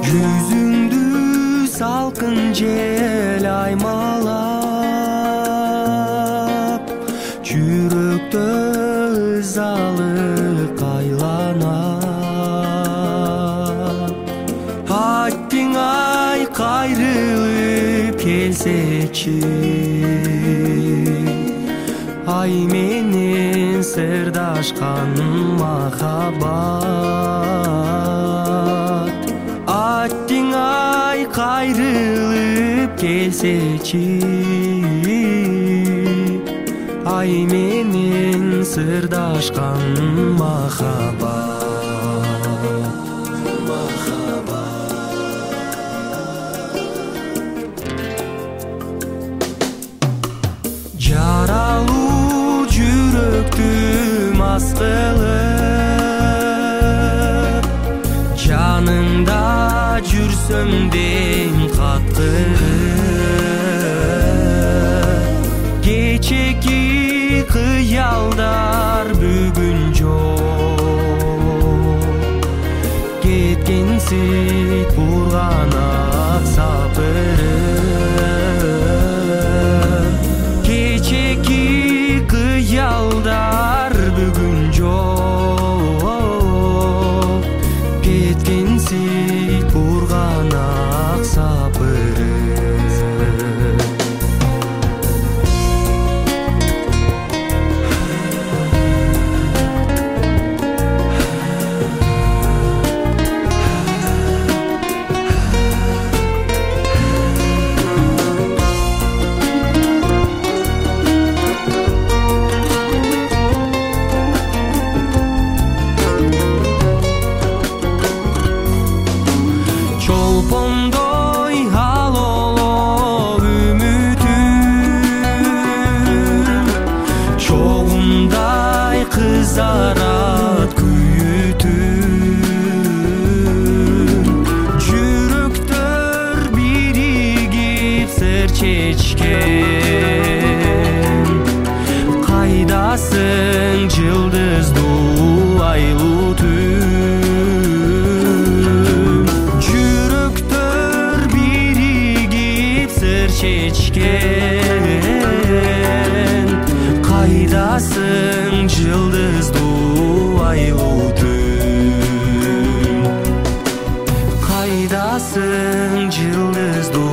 Жүзүңдү салкын жел аймалап, жүрөктө ызалык айланат. Аттиң ай кайрылып келсечи, ай менен сырдашкан махаббат. Аттиң ай кайрылып келсечи, ай менен сырдашкан махаббат. Жаралуу жүрөктү мас кылып, жаныңда жүрсөм дейм каткырып. Кечеки кыялдар бүгүн жок, кеткенсиз бурганак сапырып. Кечеки кыялдар бүгүн жок, кеткенсиз бурганак сапырып. Чолпондой алоло үмүтүм, чогумдай кызарат күйүтүм. Жүрөктөр биригип сыр чечкен, кайдасың жылдыздуу айлуу түн. Чечкен, кайдасың жылдыздуу айлуу түн. Кайдасың жылдыздуу